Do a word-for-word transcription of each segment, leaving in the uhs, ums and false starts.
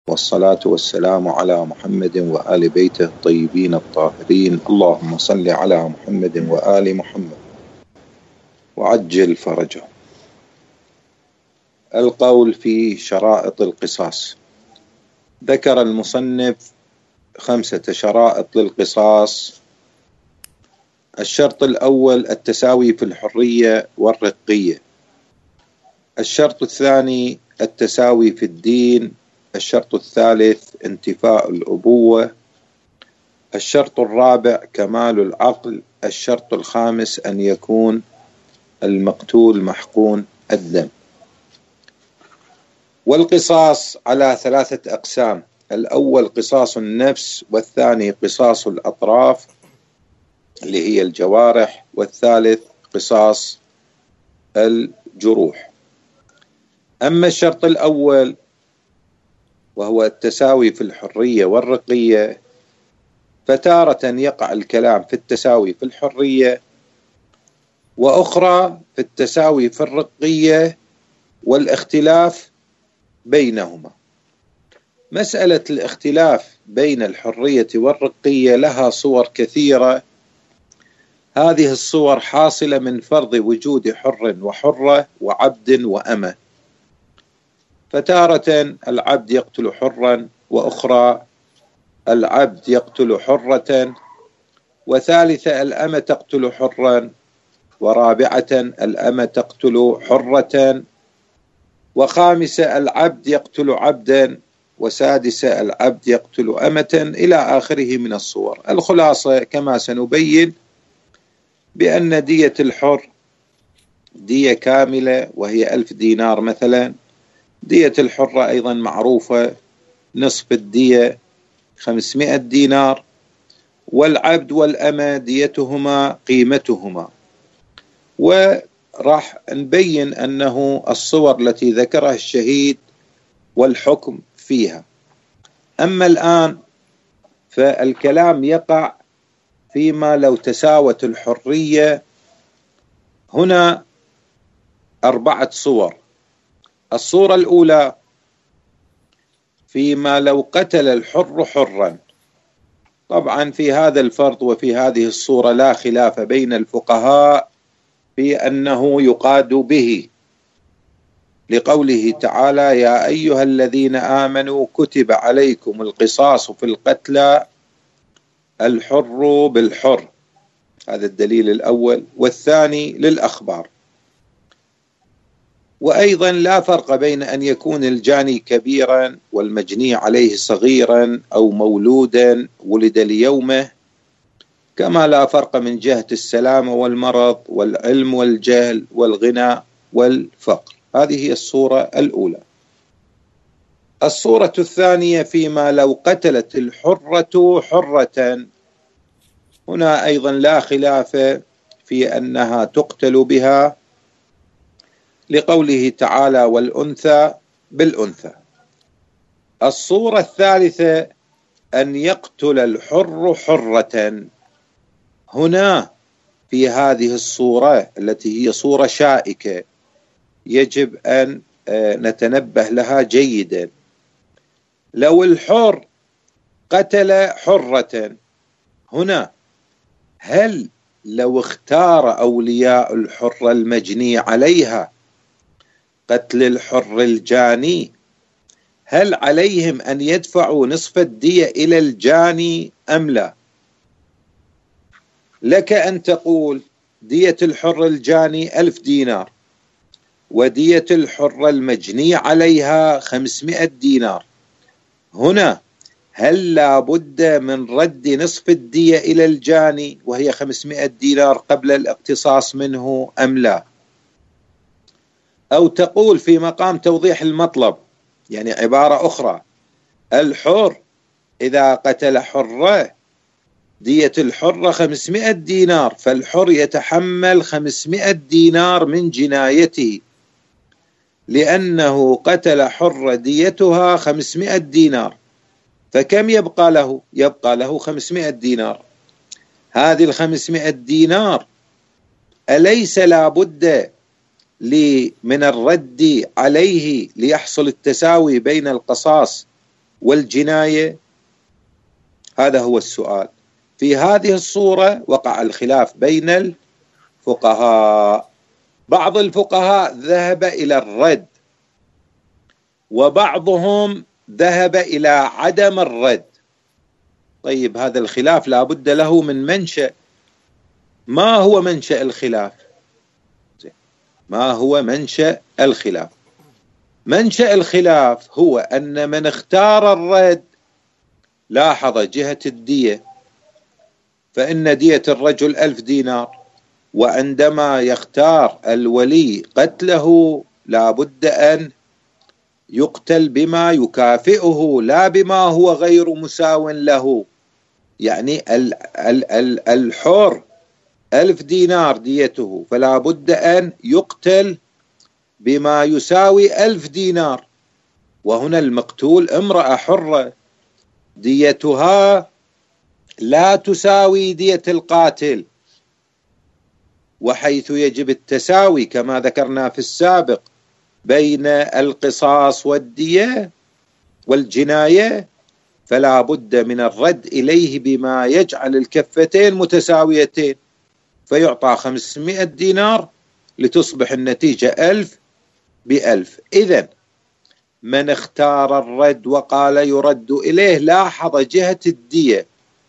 والصلاة والسلام على محمد وآل بيته الطيبين الطاهرين. اللهم صل على محمد وآل محمد وعجل فرجه. القول في شرائط القصاص. ذكر المصنف خمسة شرائط للقصاص. الشرط الأول التساوي في الحرية والرقية. الشرط الثاني التساوي في الدين. الشرط الثالث انتفاء الأبوة. الشرط الرابع كمال العقل. الشرط الخامس أن يكون المقتول محقون الدم. والقصاص على ثلاثة أقسام: الأول قصاص النفس، والثاني قصاص الأطراف اللي هي الجوارح، والثالث قصاص الجروح. أما الشرط الأول وهو التساوي في الحرية والرقية، فتارة يقع الكلام في التساوي في الحرية، وأخرى في التساوي في الرقية والاختلاف بينهما. مسألة الاختلاف بين الحرية والرقية لها صور كثيرة. هذه الصور حاصلة من فرض وجود حر وحرة وعبد وأمة، فتارة العبد يقتل حرا، وأخرى العبد يقتل حرة، وثالثة الأمة تقتل حرا، ورابعة الأمة تقتل حرة، وخامسة العبد يقتل عبدا، وسادسة العبد يقتل أمة، إلى آخره من الصور. الخلاصة كما سنبين بأن دية الحر دية كاملة وهي ألف دينار مثلا. دية الحرة أيضا معروفة، نصف الدية خمسمائة دينار. والعبد والأمة ديتهما قيمتهما. وراح نبين أنه الصور التي ذكرها الشهيد والحكم فيها. أما الآن فالكلام يقع فيما لو تساوت الحرية. هنا أربعة صور. الصورة الأولى فيما لو قتل الحر حرا. طبعا في هذا الفرض وفي هذه الصورة لا خلاف بين الفقهاء في أنه يقاد به، لقوله تعالى: يا أيها الذين آمنوا كتب عليكم القصاص في القتلى الحر بالحر. هذا الدليل الأول. والثاني للأخبار. وأيضا لا فرق بين أن يكون الجاني كبيرا والمجني عليه صغيرا أو مولودا ولد ليومه، كما لا فرق من جهة السلامة والمرض والعلم والجهل والغنى والفقر. هذه هي الصورة الأولى. الصورة الثانية فيما لو قتلت الحرة حرة. هنا أيضا لا خلاف في أنها تقتل بها، لقوله تعالى: والأنثى بالأنثى. الصورة الثالثة أن يقتل الحر حرة. هنا في هذه الصورة التي هي صورة شائكة يجب أن نتنبه لها جيدا. لو الحر قتل حرة، هنا هل لو اختار أولياء الحر المجني عليها قتل الحر الجاني، هل عليهم أن يدفعوا نصف الدية إلى الجاني أم لا؟ لك أن تقول دية الحر الجاني ألف دينار، ودية الحر المجني عليها خمسمائة دينار. هنا هل لا بد من رد نصف الدية إلى الجاني وهي خمسمائة دينار قبل الاقتصاص منه أم لا؟ أو تقول في مقام توضيح المطلب، يعني عبارة أخرى: الحر إذا قتل حرة دية الحرة خمسمائة دينار، فالحر يتحمل خمسمائة دينار من جنايته، لأنه قتل حرة ديتها خمسمائة دينار. فكم يبقى له؟ يبقى له خمسمائة دينار. هذه الخمسمائة دينار أليس لا بد من الرد عليه ليحصل التساوي بين القصاص والجناية؟ هذا هو السؤال. في هذه الصورة وقع الخلاف بين الفقهاء. بعض الفقهاء ذهب إلى الرد، وبعضهم ذهب إلى عدم الرد. طيب، هذا الخلاف لا بد له من منشأ. ما هو منشأ الخلاف؟ ما هو منشأ الخلاف؟ منشأ الخلاف هو أن من اختار الرد لاحظ جهة الدية، فإن دية الرجل ألف دينار، وعندما يختار الولي قتله لا بد أن يقتل بما يكافئه لا بما هو غير مساو له. يعني الحر ألف دينار ديته، فلا بد أن يقتل بما يساوي ألف دينار. وهنا المقتول امرأة حرة ديتها لا تساوي دية القاتل، وحيث يجب التساوي كما ذكرنا في السابق بين القصاص والدية والجناية، فلا بد من الرد إليه بما يجعل الكفتين متساويتين، فيعطى خمسمائة دينار لتصبح النتيجة ألف بألف. إذن من اختار الرد وقال يرد إليه لاحظ جهة الدية،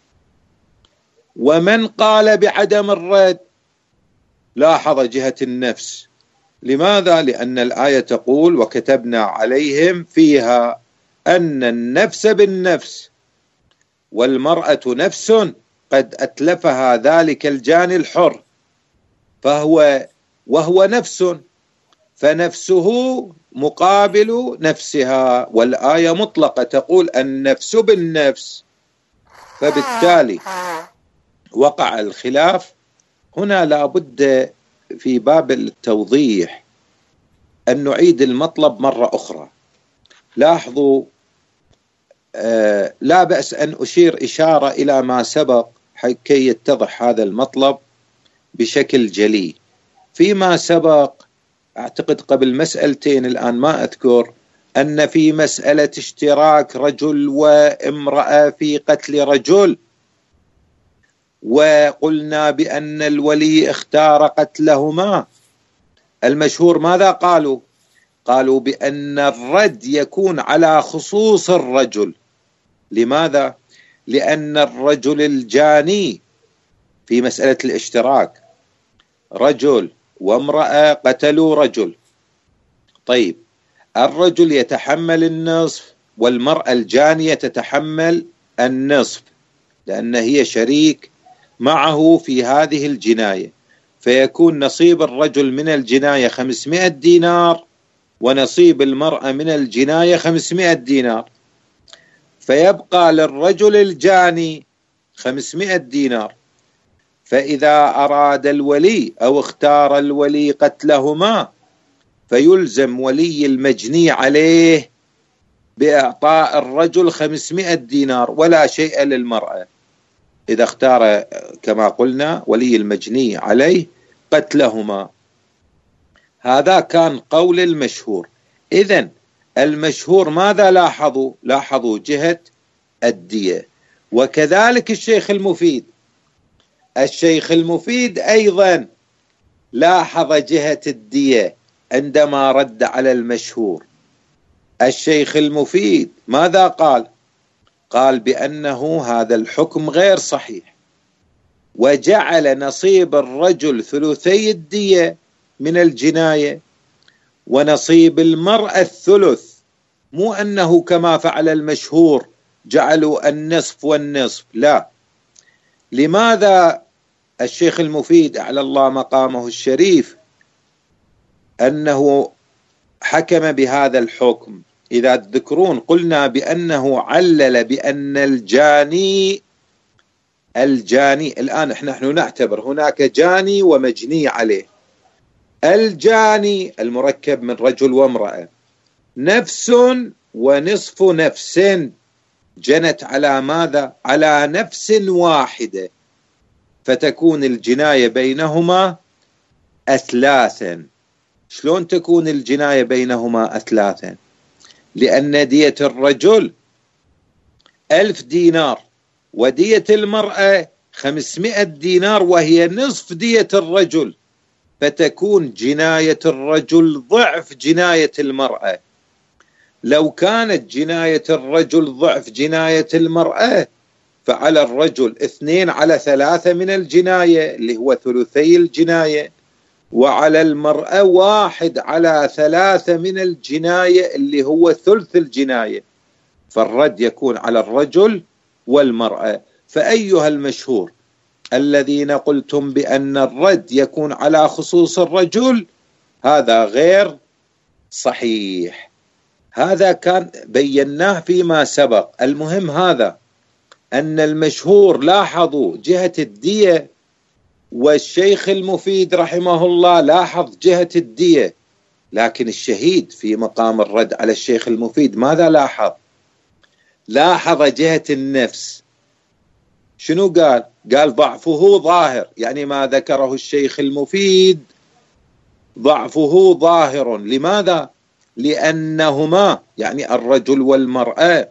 ومن قال بعدم الرد لاحظ جهة النفس. لماذا؟ لأن الآية تقول وكتبنا عليهم فيها أن النفس بالنفس والمرأة نفس قد أتلفها ذلك الجاني الحر، فهو وهو نفس، فنفسه مقابل نفسها، والآية مطلقة تقول النفس بالنفس، فبالتالي وقع الخلاف. هنا لا بد في باب التوضيح أن نعيد المطلب مرة أخرى. لاحظوا، آه لا بأس أن أشير إشارة إلى ما سبق كي يتضح هذا المطلب بشكل جلي. فيما سبق أعتقد قبل مسألتين الآن ما أذكر، أن في مسألة اشتراك رجل وامرأة في قتل رجل، وقلنا بأن الولي اختار قتلهما. المشهور ماذا قالوا؟ قالوا بأن الرد يكون على خصوص الرجل. لماذا؟ لأن الرجل الجاني في مسألة الاشتراك رجل وامرأة قتلوا رجل، طيب الرجل يتحمل النصف والمرأة الجانية تتحمل النصف، لأن هي شريك معه في هذه الجناية، فيكون نصيب الرجل من الجناية خمسمائة دينار ونصيب المرأة من الجناية خمسمائة دينار، فيبقى للرجل الجاني خمسمائة دينار. فإذا أراد الولي أو اختار الولي قتلهما فيلزم ولي المجني عليه بإعطاء الرجل خمسمائة دينار ولا شيء للمرأة، إذا اختار كما قلنا ولي المجني عليه قتلهما. هذا كان قول المشهور. إذن المشهور ماذا لاحظوا؟ لاحظوا جهة الدية. وكذلك الشيخ المفيد الشيخ المفيد أيضا لاحظ جهة الدية عندما رد على المشهور. الشيخ المفيد ماذا قال؟ قال بأنه هذا الحكم غير صحيح، وجعل نصيب الرجل ثلثي الدية من الجناية ونصيب المرأة الثلث، مو أنه كما فعل المشهور جعلوا النصف والنصف، لا. لماذا الشيخ المفيد أعلى الله مقامه الشريف أنه حكم بهذا الحكم؟ إذا تذكرون قلنا بأنه علل بأن الجاني الجاني الآن نحن نعتبر هناك جاني ومجني عليه. الجاني المركب من رجل وامرأة نفس ونصف نفس، جنت على ماذا؟ على نفس واحدة، فتكون الجناية بينهما أثلاثا. شلون تكون الجناية بينهما أثلاثا؟ لأن دية الرجل ألف دينار، ودية المرأة خمسمائة دينار وهي نصف دية الرجل، فتكون جناية الرجل ضعف جناية المرأة. لو كانت جناية الرجل ضعف جناية المرأة فعلى الرجل اثنين على ثلاثة من الجناية اللي هو ثلثي الجناية، وعلى المرأة واحد على ثلاثة من الجناية اللي هو ثلث الجناية، فالرد يكون على الرجل والمرأة. فأيها المشهور الذين قلتم بأن الرد يكون على خصوص الرجل، هذا غير صحيح. هذا كان بيناه فيما سبق. المهم هذا أن المشهور لاحظوا جهة الدية، والشيخ المفيد رحمه الله لاحظ جهة الدية، لكن الشهيد في مقام الرد على الشيخ المفيد ماذا لاحظ؟ لاحظ جهة النفس. شنو قال؟ قال ضعفه ظاهر، يعني ما ذكره الشيخ المفيد ضعفه ظاهر. لماذا؟ لأنهما يعني الرجل والمرأة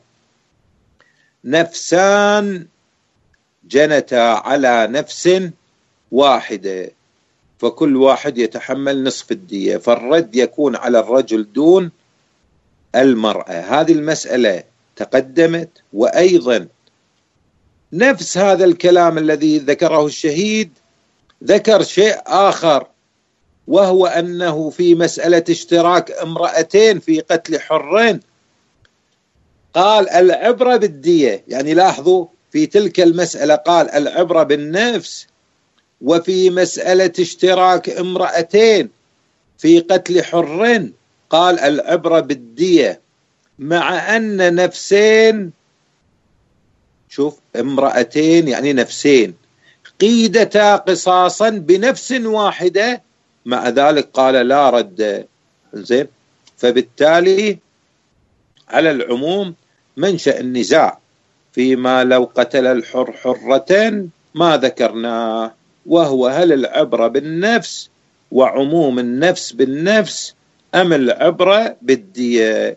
نفسان جنتا على نفس واحدة، فكل واحد يتحمل نصف الدية، فالرد يكون على الرجل دون المرأة. هذه المسألة تقدمت. وأيضا نفس هذا الكلام الذي ذكره الشهيد ذكر شيء آخر، وهو أنه في مسألة اشتراك امرأتين في قتل حرين قال العبرة بالدية. يعني لاحظوا في تلك المسألة قال العبرة بالنفس، وفي مسألة اشتراك امرأتين في قتل حرين قال العبرة بالدية، مع أن نفسين، شوف امرأتين يعني نفسين، قيدتا قصاصا بنفس واحدة، مع ذلك قال لا رد. زين، فبالتالي على العموم منشأ النزاع فيما لو قتل الحر حرة ما ذكرناه، وهو هل العبرة بالنفس وعموم النفس بالنفس أم العبرة بالدية.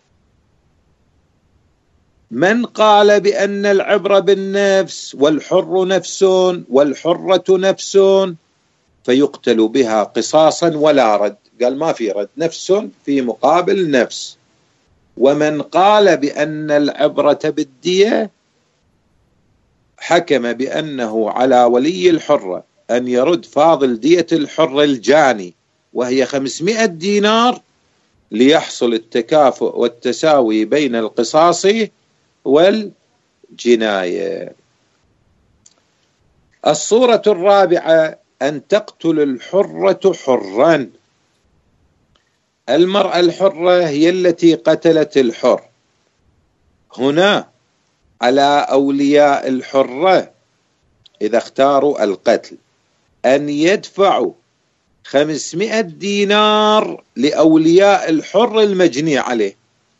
من قال بأن العبرة بالنفس والحر نفس والحرة نفس فيقتل بها قصاصا ولا رد، قال ما في رد، نفس في مقابل نفس. ومن قال بأن العبرة بالدية حكم بأنه على ولي الحرة أن يرد فاضل دية الحر الجاني وهي خمسمائة دينار ليحصل التكافؤ والتساوي بين القصاص والجناية. الصورة الرابعة أن تقتل الحرة حرا. المرأة الحرة هي التي قتلت الحر. هنا على أولياء الحرة إذا اختاروا القتل أن يدفعوا خمسمائة دينار لأولياء الحر المجني عليه،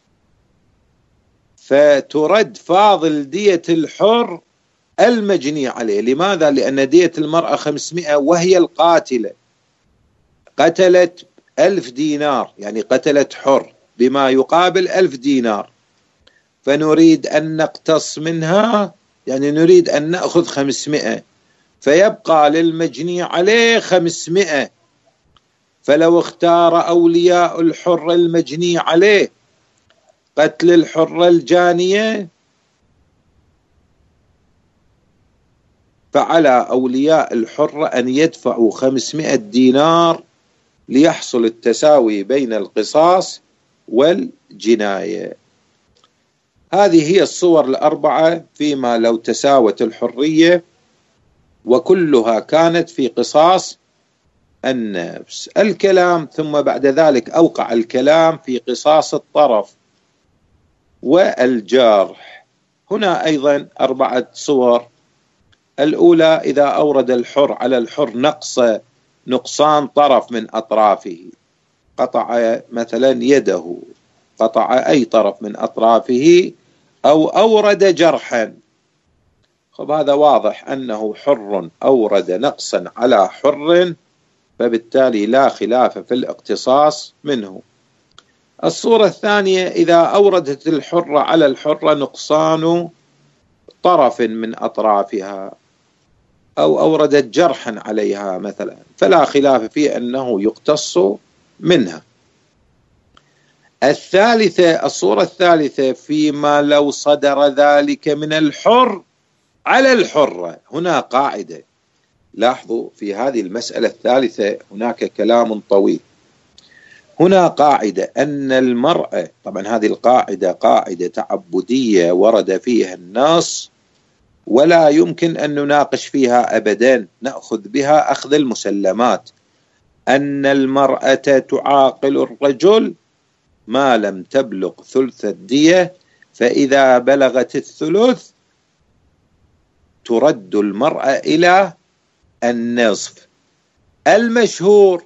فترد فاضل دية الحر المجني عليه. لماذا؟ لأن دية المرأة خمسمائة وهي القاتلة قتلت ألف دينار، يعني قتلت حر بما يقابل ألف دينار، فنريد أن نقتص منها، يعني نريد أن نأخذ خمسمائة، فيبقى للمجني عليه خمسمائة. فلو اختار أولياء الحر المجني عليه قتل الحر الجانية فعلى أولياء الحر أن يدفعوا خمسمائة دينار ليحصل التساوي بين القصاص والجناية. هذه هي الصور الأربعة فيما لو تساوت الحرية، وكلها كانت في قصاص النفس. الكلام ثم بعد ذلك أوقع الكلام في قصاص الطرف والجرح. هنا أيضا أربعة صور. الأولى إذا أورد الحر على الحر نقص نقصان طرف من أطرافه، قطع مثلا يده، قطع أي طرف من أطرافه، أو أورد جرحا. خب هذا واضح أنه حر أورد نقصا على حر، فبالتالي لا خلاف في الاقتصاص منه. الصورة الثانية إذا أوردت الحر على الحر نقصان طرف من أطرافها أو أوردت جرحا عليها مثلا، فلا خلاف في أنه يقتص منها. الثالثة، الصورة الثالثة، فيما لو صدر ذلك من الحر على الحرة. هنا قاعدة، لاحظوا في هذه المسألة الثالثة هناك كلام طويل. هنا قاعدة أن المرأة، طبعا هذه القاعدة قاعدة تعبدية ورد فيها النص ولا يمكن أن نناقش فيها أبدا، نأخذ بها أخذ المسلمات، أن المرأة تعاقل الرجل ما لم تبلغ ثلث الدية، فإذا بلغت الثلث ترد المرأة إلى النصف. المشهور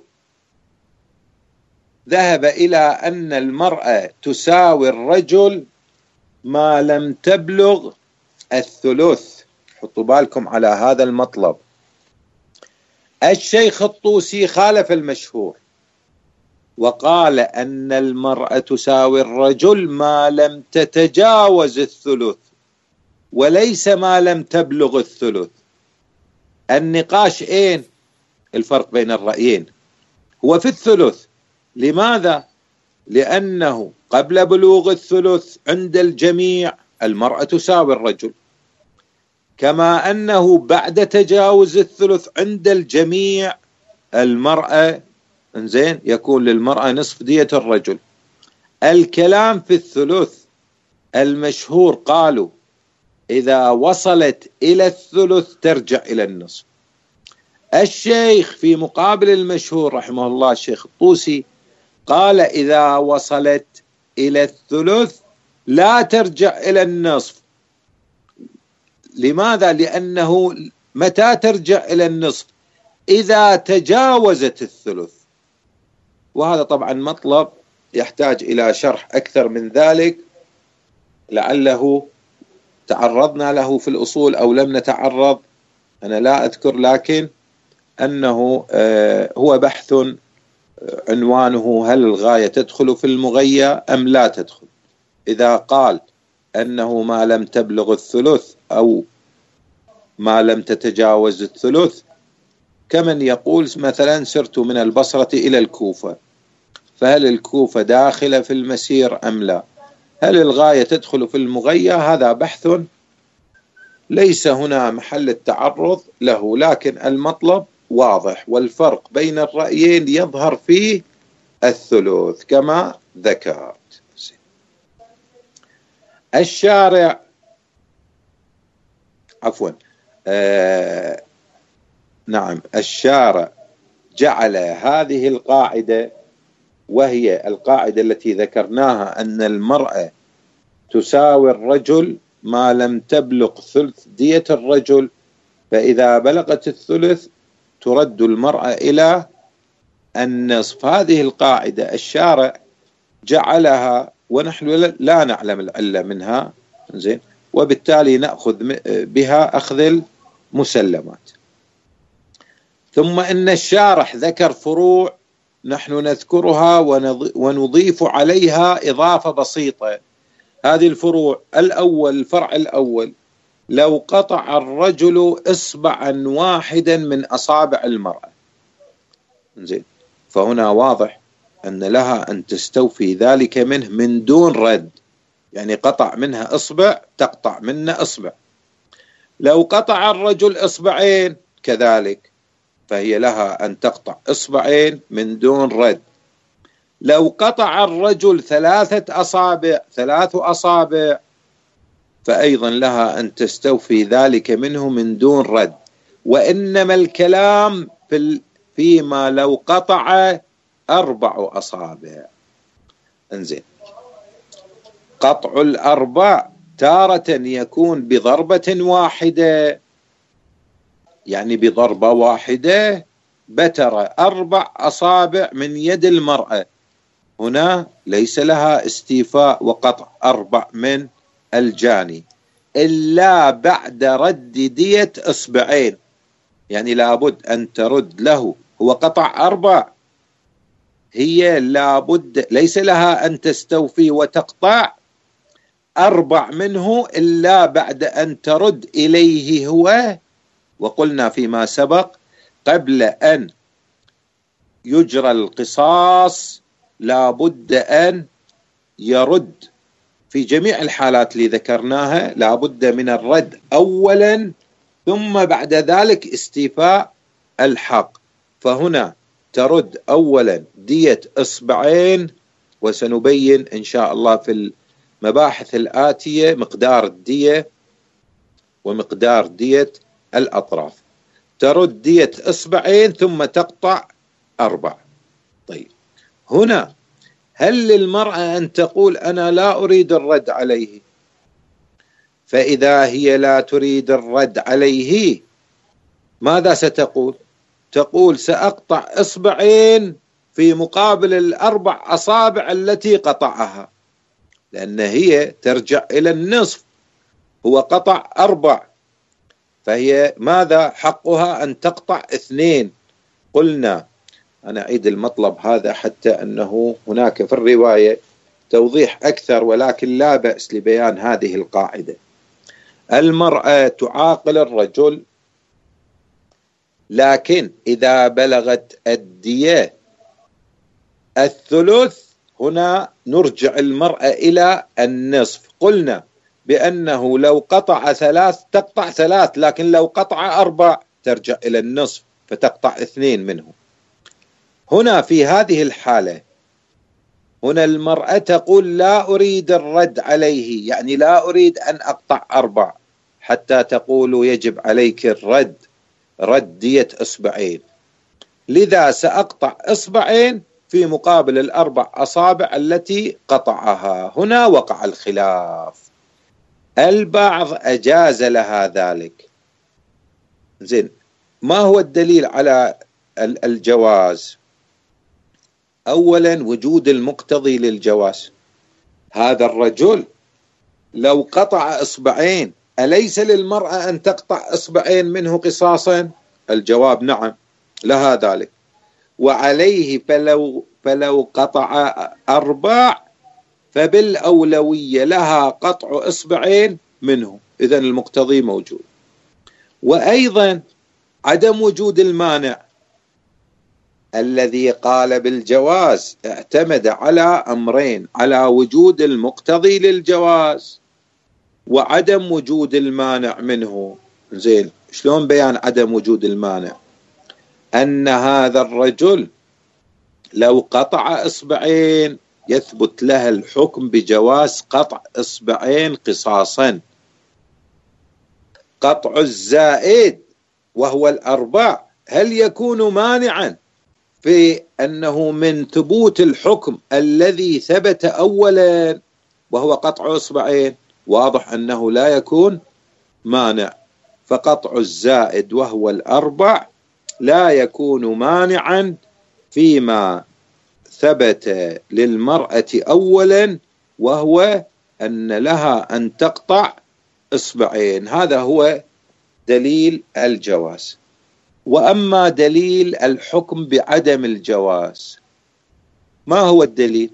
ذهب إلى أن المرأة تساوي الرجل ما لم تبلغ الثلث. حطوا بالكم على هذا المطلب. الشيخ الطوسي خالف المشهور وقال أن المرأة تساوي الرجل ما لم تتجاوز الثلث وليس ما لم تبلغ الثلث. النقاش أين؟ الفرق بين الرأيين هو في الثلث. لماذا؟ لأنه قبل بلوغ الثلث عند الجميع المرأة تساوي الرجل، كما أنه بعد تجاوز الثلث عند الجميع المرأة إنزين يكون للمرأة نصف دية الرجل. الكلام في الثلث. المشهور قالوا إذا وصلت إلى الثلث ترجع إلى النصف. الشيخ في مقابل المشهور رحمه الله الشيخ الطوسي قال إذا وصلت إلى الثلث لا ترجع إلى النصف. لماذا؟ لأنه متى ترجع إلى النصف؟ إذا تجاوزت الثلث. وهذا طبعا مطلب يحتاج إلى شرح أكثر من ذلك، لعله تعرضنا له في الأصول أو لم نتعرض، أنا لا أذكر، لكن أنه هو بحث عنوانه هل الغاية تدخل في المغية أم لا تدخل. إذا قال أنه ما لم تبلغ الثلث أو ما لم تتجاوز الثلث، كمن يقول مثلا سرت من البصرة إلى الكوفة، فهل الكوفة داخلة في المسير أم لا؟ هل الغاية تدخل في المغية؟ هذا بحث ليس هنا محل التعرض له، لكن المطلب واضح، والفرق بين الرأيين يظهر فيه الثلث كما ذكرت. الشارع عفوا آه نعم الشارع جعل هذه القاعدة، وهي القاعدة التي ذكرناها، أن المرأة تساوي الرجل ما لم تبلغ ثلث دية الرجل، فإذا بلغت الثلث ترد المرأة إلى النصف. هذه القاعدة الشارع جعلها ونحن لا نعلم العلة منها، زين، وبالتالي نأخذ بها أخذ المسلمات. ثم إن الشارح ذكر فروع نحن نذكرها ونضيف عليها إضافة بسيطة. هذه الفروع: الأول، الفرع الأول، لو قطع الرجل إصبعا واحدا من أصابع المرأة، زين، فهنا واضح أن لها أن تستوفي ذلك منه من دون رد، يعني قطع منها إصبع تقطع منه إصبع. لو قطع الرجل إصبعين كذلك، فهي لها أن تقطع إصبعين من دون رد. لو قطع الرجل ثلاثة أصابع ثلاث أصابع فأيضا لها أن تستوفي ذلك منه من دون رد. وإنما الكلام في فيما لو قطع أربع أصابع. انزين، قطع الأربع تارة يكون بضربة واحدة، يعني بضربة واحدة بتر أربع أصابع من يد المرأة، هنا ليس لها استيفاء وقطع أربع من الجاني إلا بعد رد دية إصبعين، يعني لابد أن ترد له، هو قطع أربع، هي لابد ليس لها أن تستوفي وتقطع أربع منه إلا بعد أن ترد إليه هو. وقلنا فيما سبق قبل أن يجرى القصاص لا بد أن يرد في جميع الحالات اللي ذكرناها، لا بد من الرد أولا ثم بعد ذلك استيفاء الحق. فهنا ترد أولا دية إصبعين، وسنبين إن شاء الله في المباحث الآتية مقدار الدية ومقدار دية الأطراف. ترد دية إصبعين ثم تقطع أربع. طيب هنا هل للمرأة أن تقول أنا لا أريد الرد عليه؟ فإذا هي لا تريد الرد عليه ماذا ستقول؟ تقول سأقطع إصبعين في مقابل الأربع أصابع التي قطعها، لأن هي ترجع إلى النصف، هو قطع أربع، فهي ماذا حقها؟ أن تقطع اثنين. قلنا أنا أعيد المطلب هذا حتى أنه هناك في الرواية توضيح أكثر، ولكن لا بأس لبيان هذه القاعدة. المرأة تعاقل الرجل، لكن إذا بلغت الدية الثلث هنا نرجع المرأة إلى النصف. قلنا بأنه لو قطع ثلاث تقطع ثلاث، لكن لو قطع أربع ترجع إلى النصف فتقطع اثنين منه. هنا في هذه الحالة هنا المرأة تقول لا أريد الرد عليه، يعني لا أريد أن أقطع أربع، حتى تقول يجب عليك الرد، رد دية إصبعين، لذا سأقطع إصبعين في مقابل الأربع أصابع التي قطعها. هنا وقع الخلاف، البعض أجاز لها ذلك. زين، ما هو الدليل على الجواز؟ أولا وجود المقتضي للجواز. هذا الرجل لو قطع إصبعين أليس للمرأة أن تقطع إصبعين منه قصاصا؟ الجواب نعم، لها ذلك. وعليه فلو, فلو قطع أربع فبالأولوية لها قطع إصبعين منه، إذن المقتضي موجود. وأيضا عدم وجود المانع الذي قال بالجواز اعتمد على أمرين، على وجود المقتضي للجواز وعدم وجود المانع منه. زين، شلون بيان عدم وجود المانع؟ أن هذا الرجل لو قطع إصبعين يثبت له الحكم بجواز قطع إصبعين قصاصا. قطع الزائد وهو الأربع هل يكون مانعا في أنه من ثبوت الحكم الذي ثبت أولا وهو قطع إصبعين؟ واضح أنه لا يكون مانع. فقطع الزائد وهو الأربع لا يكون مانعا فيما ثبت للمرأة أولا، وهو أن لها أن تقطع إصبعين. هذا هو دليل الجواز. وأما دليل الحكم بعدم الجواز، ما هو الدليل؟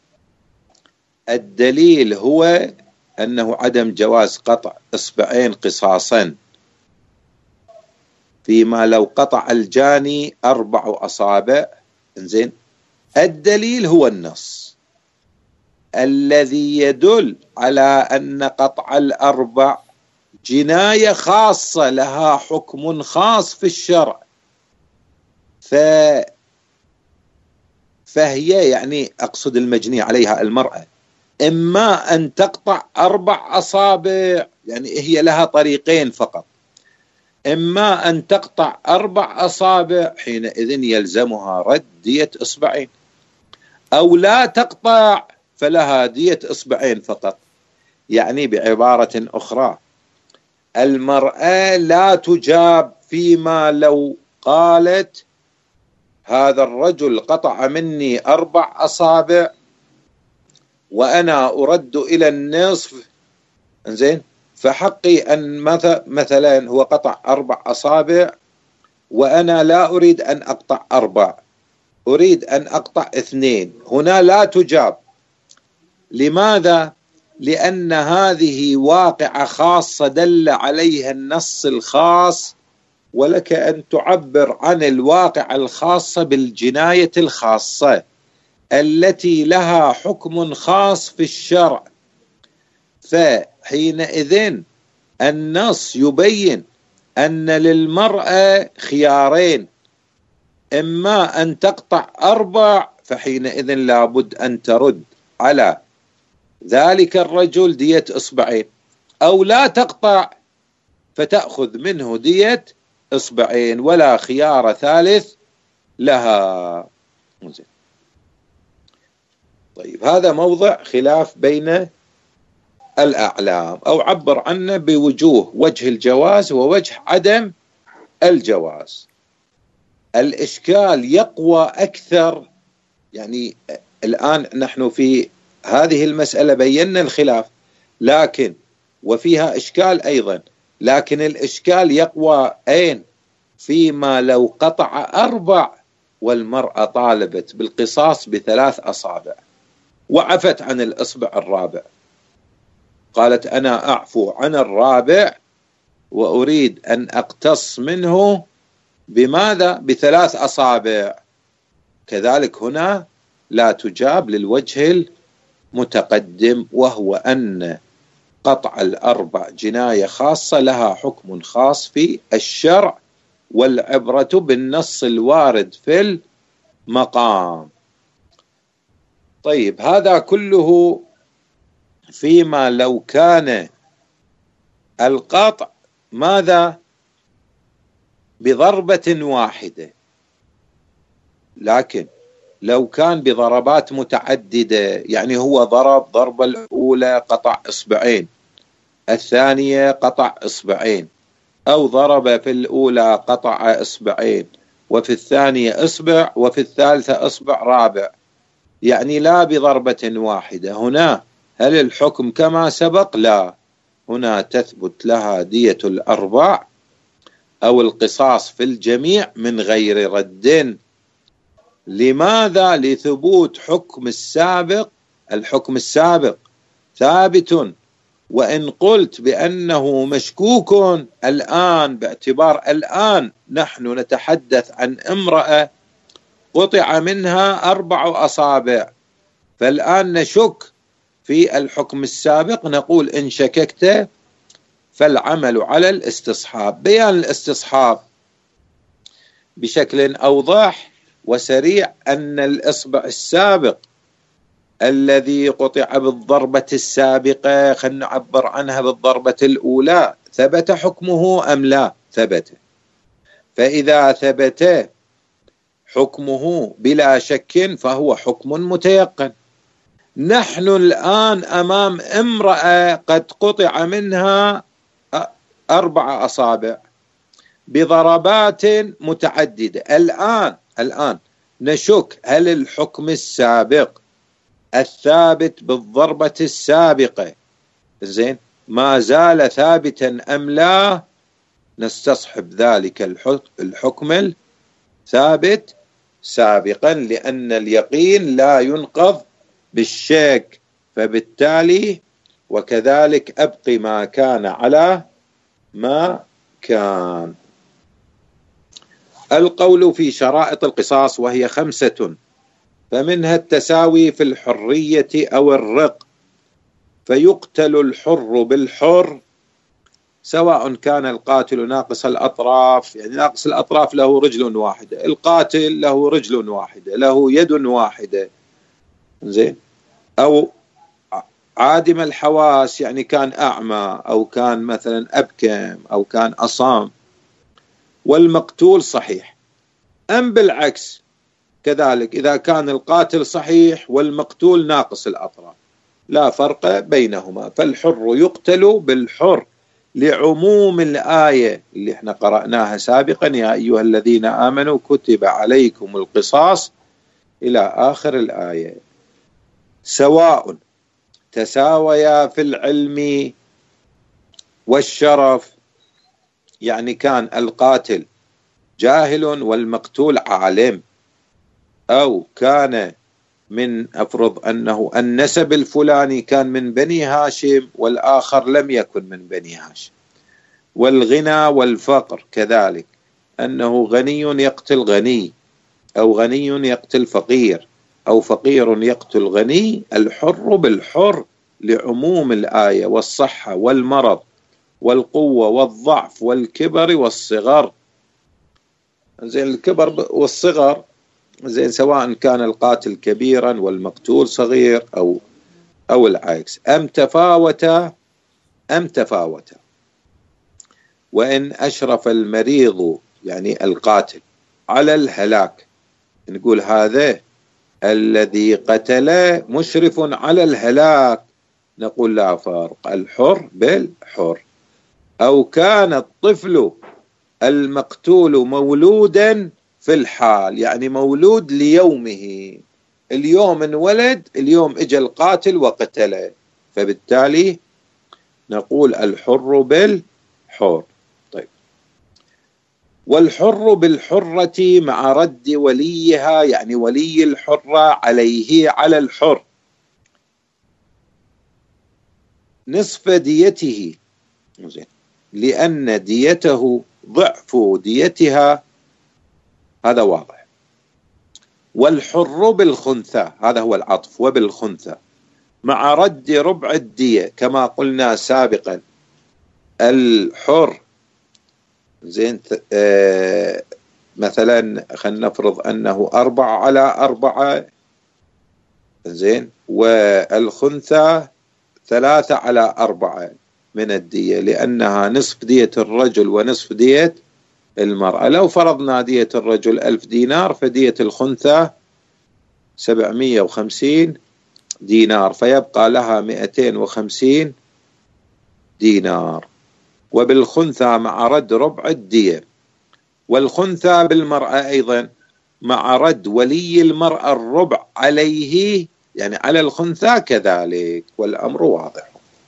الدليل هو أنه عدم جواز قطع إصبعين قصاصا فيما لو قطع الجاني أربع أصابع. إنزين، الدليل هو النص الذي يدل على أن قطع الأربع جناية خاصة لها حكم خاص في الشرع، ف... فهي يعني أقصد المجني عليها المرأة إما أن تقطع أربع أصابع، يعني هي لها طريقين فقط، إما أن تقطع أربع أصابع حينئذ يلزمها رد دية إصبعين، أو لا تقطع فلها دية إصبعين فقط. يعني بعبارة أخرى المرأة لا تجاب فيما لو قالت هذا الرجل قطع مني أربع أصابع وأنا أرد إلى النصف، إنزين، فحقي أن مثلا هو قطع أربع أصابع وأنا لا أريد أن أقطع أربع، أريد أن أقطع اثنين. هنا لا تجاب. لماذا؟ لأن هذه واقعة خاصة دل عليها النص الخاص، ولك أن تعبر عن الواقعة الخاصة بالجناية الخاصة التي لها حكم خاص في الشرع. فحينئذ النص يبين أن للمرأة خيارين، إما أن تقطع أربع، فحينئذ لابد أن ترد على ذلك الرجل دية إصبعين، أو لا تقطع فتأخذ منه دية إصبعين، ولا خيار ثالث لها. طيب، هذا موضع خلاف بين الأعلام، أو عبر عنه بوجوه: وجه الجواز ووجه عدم الجواز. الإشكال يقوى أكثر، يعني الآن نحن في هذه المسألة بينا الخلاف، لكن وفيها إشكال أيضا، لكن الإشكال يقوى أين؟ فيما لو قطع أربع والمرأة طالبت بالقصاص بثلاث أصابع وعفت عن الإصبع الرابع، قالت أنا أعفو عن الرابع وأريد أن أقتص منه بماذا؟ بثلاث أصابع. كذلك هنا لا تجاب للوجه المتقدم، وهو أن قطع الأربع جناية خاصة لها حكم خاص في الشرع، والعبرة بالنص الوارد في المقام. طيب، هذا كله فيما لو كان القطع ماذا؟ بضربة واحدة، لكن لو كان بضربات متعددة، يعني هو ضرب ضربة الأولى قطع إصبعين، الثانية قطع إصبعين، أو ضرب في الأولى قطع إصبعين وفي الثانية إصبع وفي الثالثة إصبع رابع، يعني لا بضربة واحدة. هنا هل الحكم كما سبق؟ لا، هنا تثبت لها دية الأربع أو القصاص في الجميع من غير رد. لماذا؟ لثبوت حكم السابق. الحكم السابق ثابت، وإن قلت بأنه مشكوك الآن، باعتبار الآن نحن نتحدث عن امرأة قطع منها أربع أصابع، فالآن نشك في الحكم السابق، نقول إن شككت فالعمل على الاستصحاب. بيان الاستصحاب بشكل أوضح وسريع أن الإصبع السابق الذي قطع بالضربة السابقة، خلينا نعبر عنها بالضربة الأولى، ثبت حكمه أم لا؟ ثبت. فإذا ثبت حكمه بلا شك فهو حكم متيقن. نحن الآن أمام امرأة قد قطع منها أربع أصابع بضربات متعددة. الآن الآن نشك هل الحكم السابق الثابت بالضربة السابقة زين ما زال ثابتا أم لا؟ نستصحب ذلك الحكم الثابت سابقا، لأن اليقين لا ينقض بالشك، فبالتالي وكذلك أبقي ما كان على ما كان. القول في شرائط القصاص وهي خمسة، فمنها التساوي في الحرية أو الرق، فيقتل الحر بالحر سواء كان القاتل ناقص الأطراف، يعني ناقص الأطراف له رجل واحدة، القاتل له رجل واحدة، له يد واحدة، زين، أو عادم الحواس، يعني كان أعمى أو كان مثلا أبكم أو كان أصام، والمقتول صحيح. أم بالعكس كذلك إذا كان القاتل صحيح والمقتول ناقص الأطراف، لا فرق بينهما، فالحر يقتل بالحر لعموم الآية اللي احنا قرأناها سابقا: يا أيها الذين آمنوا كتب عليكم القصاص إلى آخر الآية. سواء تساويا في العلم والشرف، يعني كان القاتل جاهل والمقتول عالم، أو كان من أفرض أنه النسب الفلاني كان من بني هاشم والآخر لم يكن من بني هاشم. والغنى والفقر كذلك، أنه غني يقتل غني، أو غني يقتل فقير، أو فقير يقتل غني. الحر بالحر لعموم الآية، والصحة والمرض والقوة والضعف والكبر والصغر. زين الكبر والصغر زين سواء كان القاتل كبيرا والمقتول صغير أو أو العكس. أم تفاوت أم تفاوت وإن أشرف المريض يعني القاتل على الهلاك، نقول هذا الذي قتل مشرف على الهلاك، نقول لا فرق، الحر بالحر. أو كان الطفل المقتول مولودا في الحال، يعني مولود ليومه، اليوم انولد، اليوم اجى القاتل وقتله، فبالتالي نقول الحر بالحر. طيب، والحر بالحرة مع رد وليها، يعني ولي الحرة عليه على الحر نصف ديته، لأن ديته ضعف ديتها، هذا واضح. والحر بالخنثى، هذا هو العطف، وبالخنثى مع رد ربع الدية كما قلنا سابقا. الحر زين آه مثلا خلينا نفرض أنه أربعة على أربعة، زين، والخنثى ثلاثة على أربعة من الدية، لأنها نصف دية الرجل ونصف دية المرأة. لو فرضنا دية الرجل ألف دينار، فدية الخنثى سبعمية وخمسين دينار، فيبقى لها مئتين وخمسين دينار. وبالخنثى مع رد ربع الدية. والخنثى بالمرأة أيضا مع رد ولي المرأة الربع عليه، يعني على الخنثى كذلك، والأمر واضح.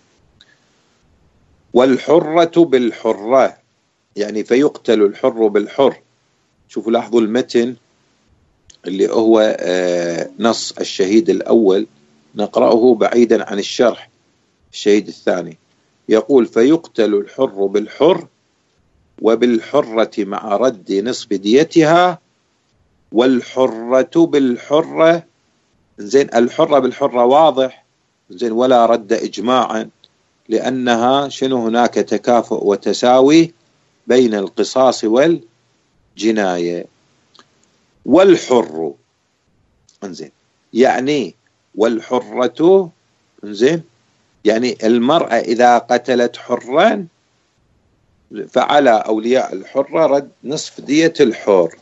والحرة بالحرة، يعني فيقتل الحر بالحر. شوفوا لاحظوا المتن اللي هو نص الشهيد الأول، نقرأه بعيدا عن الشرح. الشهيد الثاني يقول: فيقتل الحر بالحر وبالحرة مع رد نصف ديتها، والحرة بالحرة. زين الحرة بالحرة واضح، زين، ولا رد إجماعا، لأنها شنو هناك تكافؤ وتساوي بين القصاص والجناية. والحر، انزين، يعني والحرة، انزين، يعني المرأة إذا قتلت حرا فعلى أولياء الحرة رد نصف دية الحر،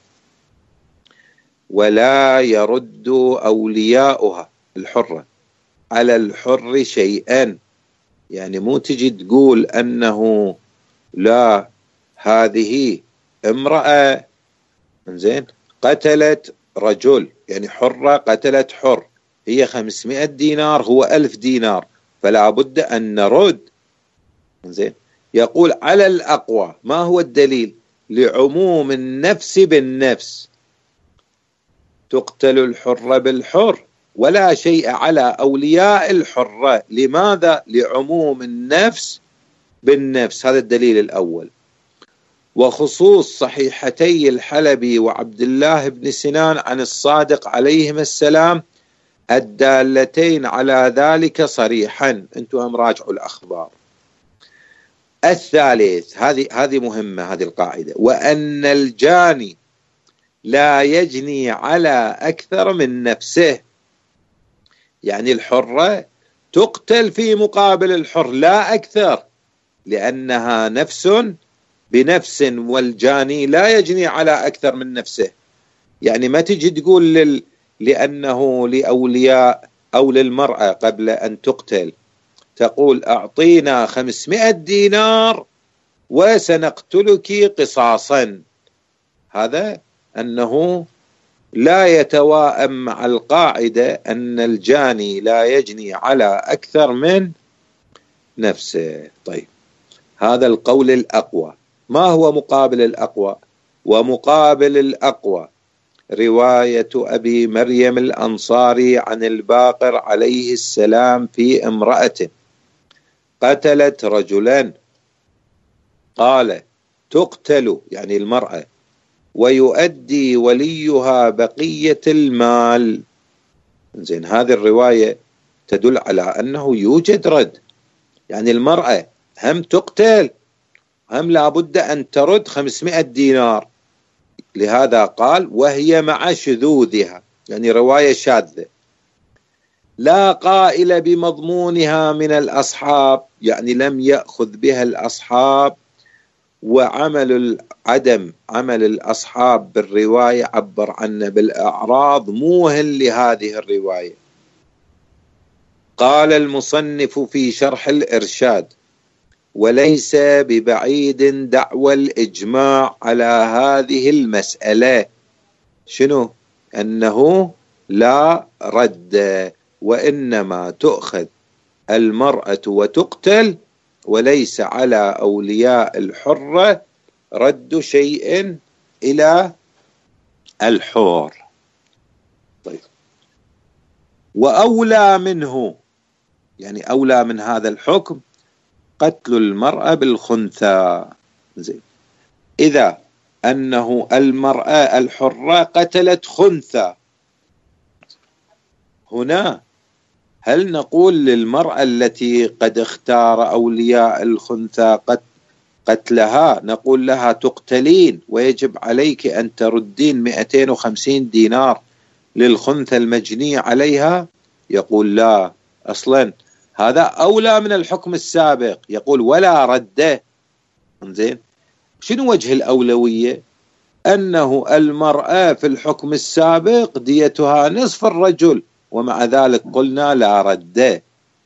ولا يرد أولياؤها الحرة على الحر شيئا. يعني مو تجي تقول أنه لا، هذه امرأة انزين قتلت رجل، يعني حرة قتلت حر، هي خمسمائة دينار هو ألف دينار، فلا بد أن نرد. انزين، يقول على الأقوى. ما هو الدليل؟ لعموم النفس بالنفس، تقتل الحر بالحر ولا شيء على أولياء الحرة. لماذا؟ لعموم النفس بالنفس، هذا الدليل الأول. وخصوص صحيحتي الحلبي وعبد الله بن سنان عن الصادق عليهما السلام الدالتين على ذلك صريحا. انتم راجعوا الأخبار. الثالث، هذه هذه مهمة هذه القاعدة: وأن الجاني لا يجني على أكثر من نفسه. يعني الحرة تقتل في مقابل الحر لا أكثر، لأنها نفس بنفس، والجاني لا يجني على أكثر من نفسه. يعني ما تجي تقول لل... لأنه لأولياء أو للمرأة قبل أن تقتل تقول أعطينا خمسمائة دينار وسنقتلك قصاصا. هذا أنه لا يتواءم مع القاعدة أن الجاني لا يجني على أكثر من نفسه. طيب، هذا القول الأقوى. ما هو مقابل الأقوى؟ ومقابل الأقوى رواية أبي مريم الأنصاري عن الباقر عليه السلام في امرأة قتلت رجلا، قال تقتل يعني المرأة ويؤدي وليها بقية المال. زين، هذه الرواية تدل على أنه يوجد رد، يعني المرأة هم تقتل هم لابد أن ترد خمسمائة دينار، لهذا قال وهي مع شذوذها، يعني رواية شاذة. لا قائل بمضمونها من الأصحاب، يعني لم يأخذ بها الأصحاب، وعمل عدم عمل الأصحاب بالرواية عبر عنه بالأعراض موهن لهذه الرواية. قال المصنف في شرح الإرشاد: وليس ببعيد دعوى الإجماع على هذه المسألة. شنو؟ أنه لا رد، وإنما تؤخذ المرأة وتقتل، وليس على أولياء الحرة رد شيء إلى الحور. طيب، وأولى منه، يعني أولى من هذا الحكم قتل المرأة بالخنثى. زين، إذا أنه المرأة الحرة قتلت خنثى، هنا هل نقول للمرأة التي قد اختار أولياء الخنثى قتلها نقول لها تقتلين ويجب عليك أن تردين مئتين وخمسين دينار للخنثى المجني عليها؟ يقول لا، أصلا هذا أولى من الحكم السابق، يقول ولا رده. زين، شنو وجه الأولوية؟ أنه المرأة في الحكم السابق ديتها نصف الرجل، ومع ذلك قلنا لا رده.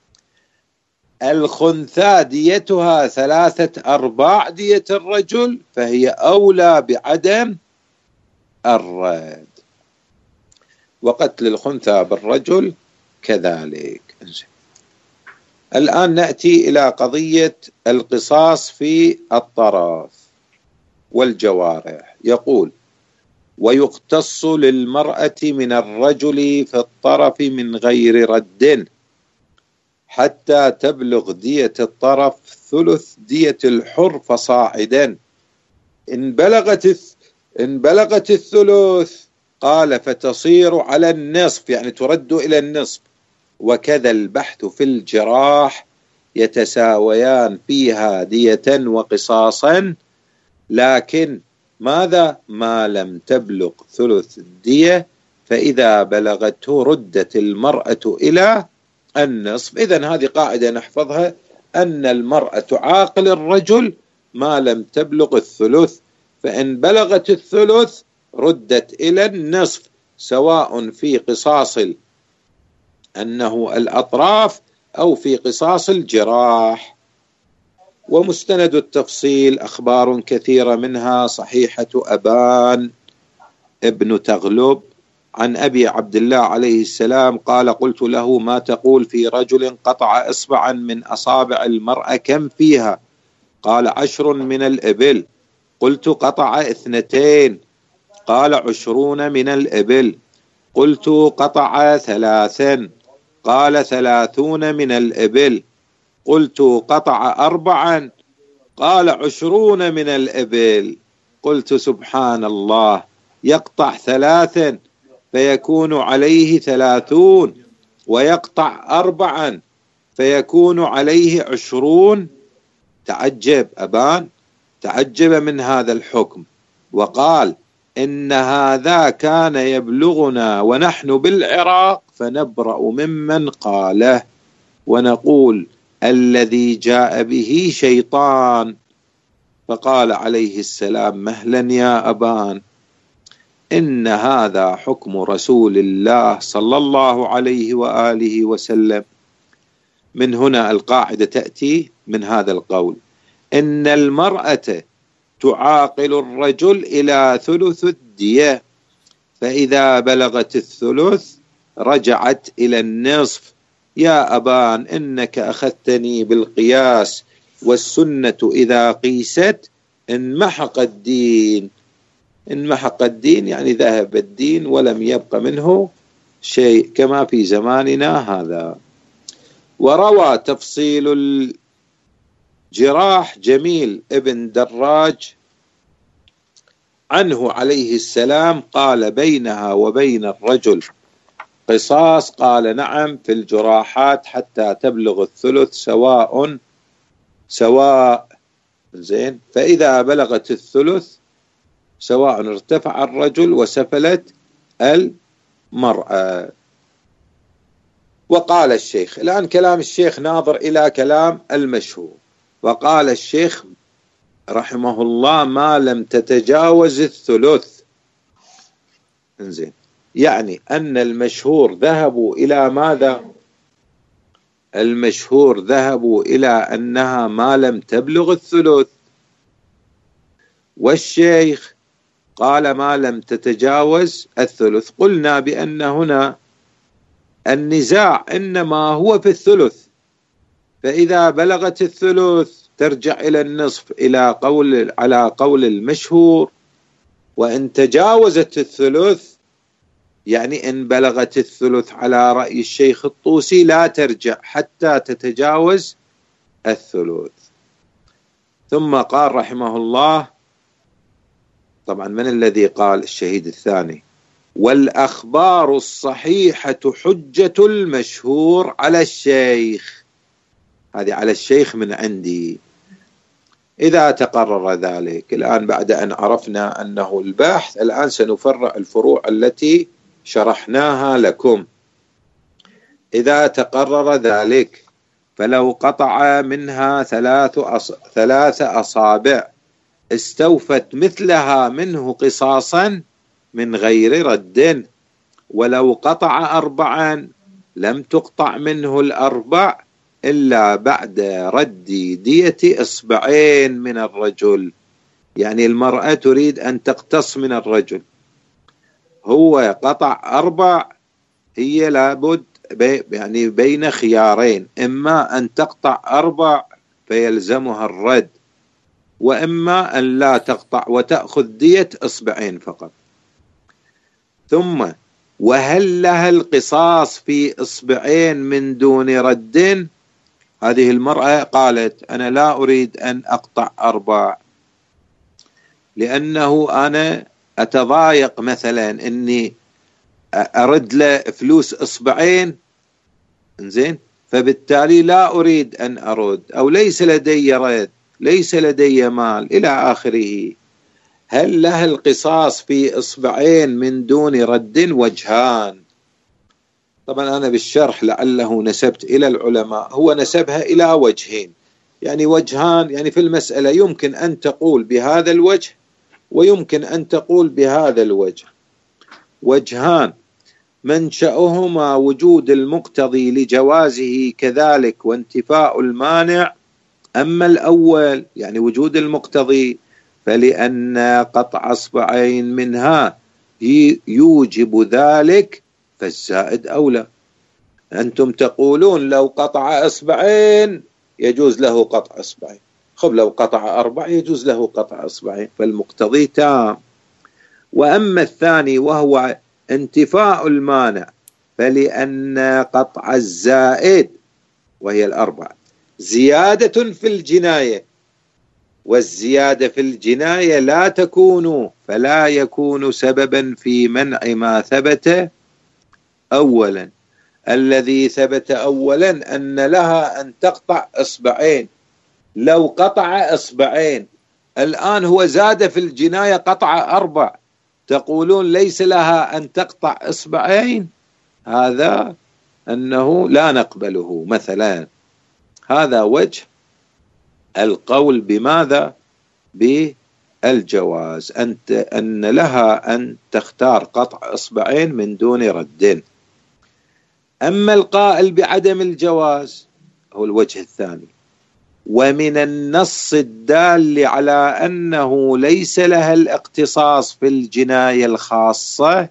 الخنثى ديتها ثلاثة أرباع دية الرجل، فهي أولى بعدم الرد. وقتل الخنثى بالرجل كذلك. الآن نأتي إلى قضية القصاص في الطرف والجوارح. يقول: ويقتص للمرأة من الرجل في الطرف من غير رد حتى تبلغ دية الطرف ثلث دية الحر فصاعدا. إن بلغت إن بلغت الثلث قال فتصير على النصف، يعني ترد إلى النصف. وكذا البحث في الجراح، يتساويان فيها دية وقصاصا، لكن ماذا؟ ما لم تبلغ ثلث الدية، فإذا بلغته ردت المرأة إلى النصف. إذن هذه قاعدة نحفظها، أن المرأة تعاقل الرجل ما لم تبلغ الثلث، فإن بلغت الثلث ردت إلى النصف، سواء في قصاص أنه الأطراف أو في قصاص الجراح. ومستند التفصيل أخبار كثيرة، منها صحيحة أبان ابن تغلب عن أبي عبد الله عليه السلام قال: قلت له: ما تقول في رجل قطع إصبعا من أصابع المرأة، كم فيها؟ قال: عشر من الإبل. قلت: قطع اثنتين. قال: عشرون من الإبل. قلت: قطع ثلاثا. قال: ثلاثون من الإبل. قلت: قطع أربعا. قال: عشرون من الإبل. قلت: سبحان الله، يقطع ثلاثا فيكون عليه ثلاثون، ويقطع أربعا فيكون عليه عشرون. تعجب أبان، تعجب من هذا الحكم، وقال: إن هذا كان يبلغنا ونحن بالعراق فنبرأ ممن قاله، ونقول الذي جاء به شيطان. فقال عليه السلام: مهلا يا أبان، إن هذا حكم رسول الله صلى الله عليه وآله وسلم. من هنا القاعدة تأتي من هذا القول: إن المرأة تعاقل الرجل إلى ثلث الدية، فإذا بلغت الثلث رجعت إلى النصف. يا أبان، إنك أخذتني بالقياس، والسنة إذا قيست انمحق الدين. إن محق الدين يعني ذهب الدين ولم يبق منه شيء، كما في زماننا هذا. وروى تفصيل الجراح جميل ابن دراج عنه عليه السلام قال: بينها وبين الرجل قصاص؟ قال: نعم، في الجراحات حتى تبلغ الثلث سواء سواء. زين، فإذا بلغت الثلث سواء ارتفع الرجل وسفلت المرأة. وقال الشيخ، الآن كلام الشيخ ناظر إلى كلام المشهور. وقال الشيخ رحمه الله: ما لم تتجاوز الثلث. انزين، يعني أن المشهور ذهبوا إلى ماذا؟ المشهور ذهبوا إلى أنها ما لم تبلغ الثلث، والشيخ قال ما لم تتجاوز الثلث. قلنا بأن هنا النزاع إنما هو في الثلث، فإذا بلغت الثلث ترجع إلى النصف إلى قول على قول المشهور، وإن تجاوزت الثلث يعني إن بلغت الثلث على رأي الشيخ الطوسي لا ترجع حتى تتجاوز الثلث. ثم قال رحمه الله، طبعا من الذي قال؟ الشهيد الثاني: والأخبار الصحيحة حجة المشهور على الشيخ. هذه على الشيخ من عندي إذا تقرر ذلك. الآن بعد أن عرفنا أنه البحث، الآن سنفرع الفروع التي شرحناها لكم. إذا تقرر ذلك فلو قطع منها ثلاث أص... ثلاث أصابع استوفت مثلها منه قصاصا من غير رد، ولو قطع أربعا لم تقطع منه الأربع إلا بعد رد دية إصبعين من الرجل. يعني المرأة تريد أن تقتص من الرجل، هو قطع أربع، هي لابد بي يعني بين خيارين: إما أن تقطع أربع فيلزمها الرد، وإما أن لا تقطع وتأخذ دية إصبعين فقط. ثم وهل لها القصاص في إصبعين من دون رد؟ هذه المرأة قالت: أنا لا أريد أن أقطع أربع، لأنه أنا أتضايق مثلا أني أرد له فلوس إصبعين، إنزين، فبالتالي لا أريد أن أرد، أو ليس لدي رد، ليس لدي مال، إلى آخره. هل لها القصاص في إصبعين من دون رد؟ وجهان. طبعا أنا بالشرح لعله نسبت إلى العلماء، هو نسبها إلى وجهين، يعني وجهان، يعني في المسألة يمكن أن تقول بهذا الوجه ويمكن أن تقول بهذا الوجه. وجهان منشأهما وجود المقتضي لجوازه كذلك وانتفاء المانع. أما الأول يعني وجود المقتضي فلأن قطع أصبعين منها يوجب ذلك، فالزائد أولى. أنتم تقولون لو قطع أصبعين يجوز له قطع أصبعين، خب لو قطع أربع يجوز له قطع أصبعين، فالمقتضي تام. وأما الثاني وهو انتفاء المانع فلأن قطع الزائد وهي الأربع زيادة في الجناية، والزيادة في الجناية لا تكون فلا يكون سببا في منع ما ثبت أولا. الذي ثبت أولا أن لها أن تقطع إصبعين، لو قطع إصبعين الآن هو زاد في الجناية قطع أربع، تقولون ليس لها أن تقطع إصبعين؟ هذا أنه لا نقبله مثلا. هذا وجه القول بماذا؟ بالجواز، أن أن لها أن تختار قطع إصبعين من دون رد. أما القائل بعدم الجواز هو الوجه الثاني. ومن النص الدال على أنه ليس لها الاقتصاص في الجناية الخاصة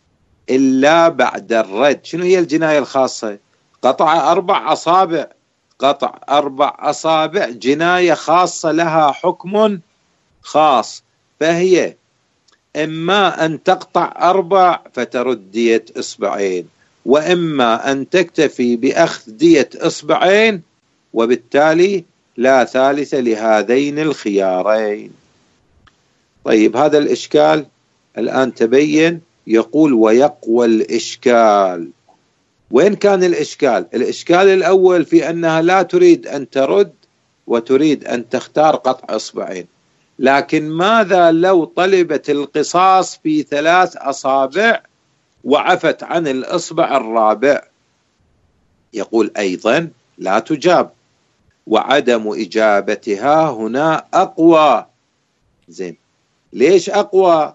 إلا بعد الرد. شنو هي الجناية الخاصة؟ قطع أربع أصابع، قطع أربع أصابع جناية خاصة لها حكم خاص، فهي إما أن تقطع أربع فترد دية إصبعين، وإما أن تكتفي بأخذ دية إصبعين، وبالتالي لا ثالث لهذين الخيارين. طيب هذا الإشكال الآن تبين. يقول ويقوى الإشكال. وين كان الإشكال؟ الإشكال الأول في أنها لا تريد أن ترد وتريد أن تختار قطع إصبعين، لكن ماذا لو طلبت القصاص في ثلاث أصابع وعفت عن الإصبع الرابع؟ يقول أيضا لا تجاب، وعدم إجابتها هنا أقوى. زين، ليش أقوى؟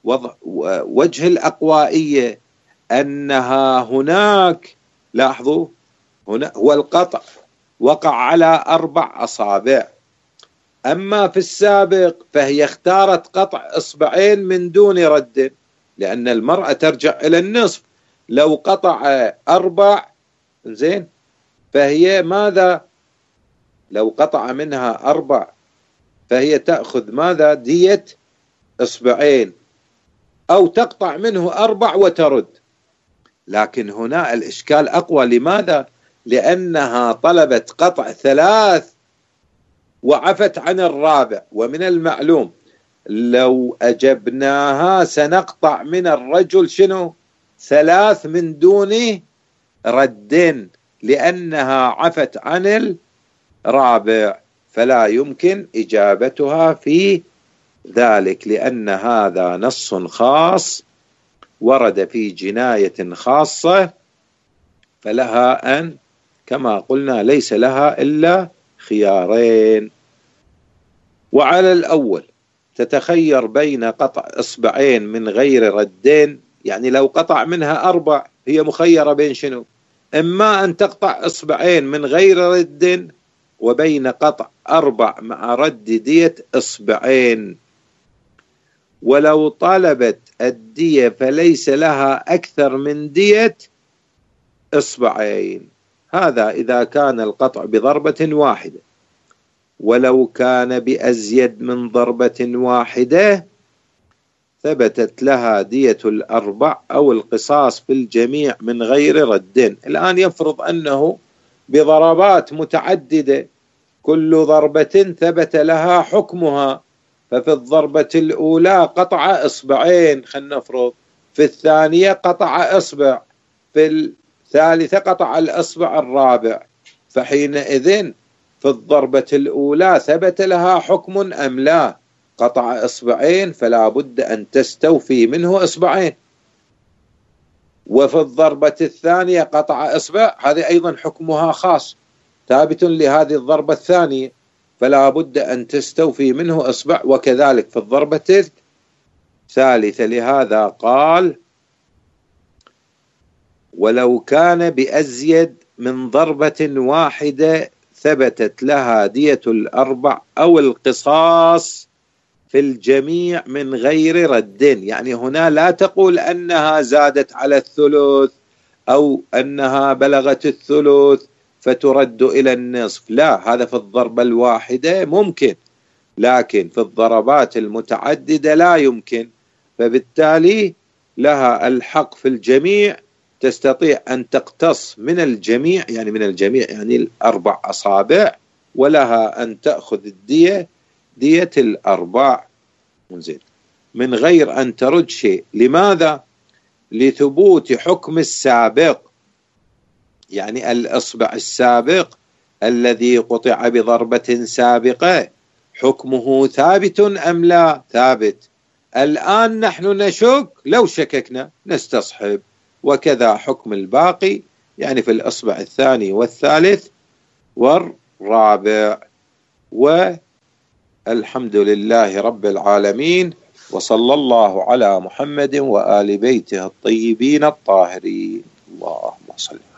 وجه الأقوائية أنها هناك، لاحظوا هنا هو القطع وقع على أربع أصابع، أما في السابق فهي اختارت قطع إصبعين من دون رد، لأن المرأة ترجع إلى النصف. لو قطع أربع زين فهي ماذا؟ لو قطع منها أربع فهي تأخذ ماذا؟ دية إصبعين، أو تقطع منه أربع وترد. لكن هنا الإشكال أقوى. لماذا؟ لأنها طلبت قطع ثلاث وعفت عن الرابع، ومن المعلوم لو أجبناها سنقطع من الرجل شنو؟ ثلاث من دون رد، لأنها عفت عن الرابع، فلا يمكن إجابتها في ذلك، لأن هذا نص خاص ورد في جناية خاصة، فلها أن كما قلنا ليس لها إلا خيارين. وعلى الأول تتخير بين قطع إصبعين من غير ردين، يعني لو قطع منها أربع هي مخيرة بين شنو؟ إما أن تقطع إصبعين من غير رد، وبين قطع أربع مع رد دية إصبعين. ولو طلبت الدية فليس لها أكثر من دية إصبعين، هذا إذا كان القطع بضربة واحدة. ولو كان بأزيد من ضربة واحدة ثبتت لها دية الأربع أو القصاص في الجميع من غير رد. الآن يفرض أنه بضربات متعددة كل ضربة ثبت لها حكمها، ففي الضربة الأولى قطع إصبعين خلنا نفرض، في الثانية قطع إصبع، في الثالثة قطع الإصبع الرابع، فحينئذ في الضربة الأولى ثبت لها حكم أم لا؟ قطع إصبعين فلا بد أن تستوفي منه إصبعين. وفي الضربة الثانية قطع إصبع، هذه أيضا حكمها خاص ثابت لهذه الضربة الثانية، فلا بد أن تستوفي منه إصبع. وكذلك في الضربة الثالثة، لهذا قال ولو كان بأزيد من ضربة واحدة ثبتت لها دية الأربع أو القصاص في الجميع من غير رد. يعني هنا لا تقول أنها زادت على الثلث أو أنها بلغت الثلث فترد إلى النصف، لا، هذا في الضربة الواحدة ممكن، لكن في الضربات المتعددة لا يمكن، فبالتالي لها الحق في الجميع، تستطيع أن تقتص من الجميع، يعني من الجميع يعني الأربع أصابع، ولها أن تأخذ الدية دية الأربع منزل من غير أن ترد شيء. لماذا؟ لثبوت حكم السابق، يعني الإصبع السابق الذي قطع بضربة سابقة حكمه ثابت أم لا؟ ثابت. الآن نحن نشك، لو شككنا نستصحب، وكذا حكم الباقي، يعني في الإصبع الثاني والثالث والرابع. والحمد لله رب العالمين، وصلى الله على محمد وآل بيته الطيبين الطاهرين. اللهم صل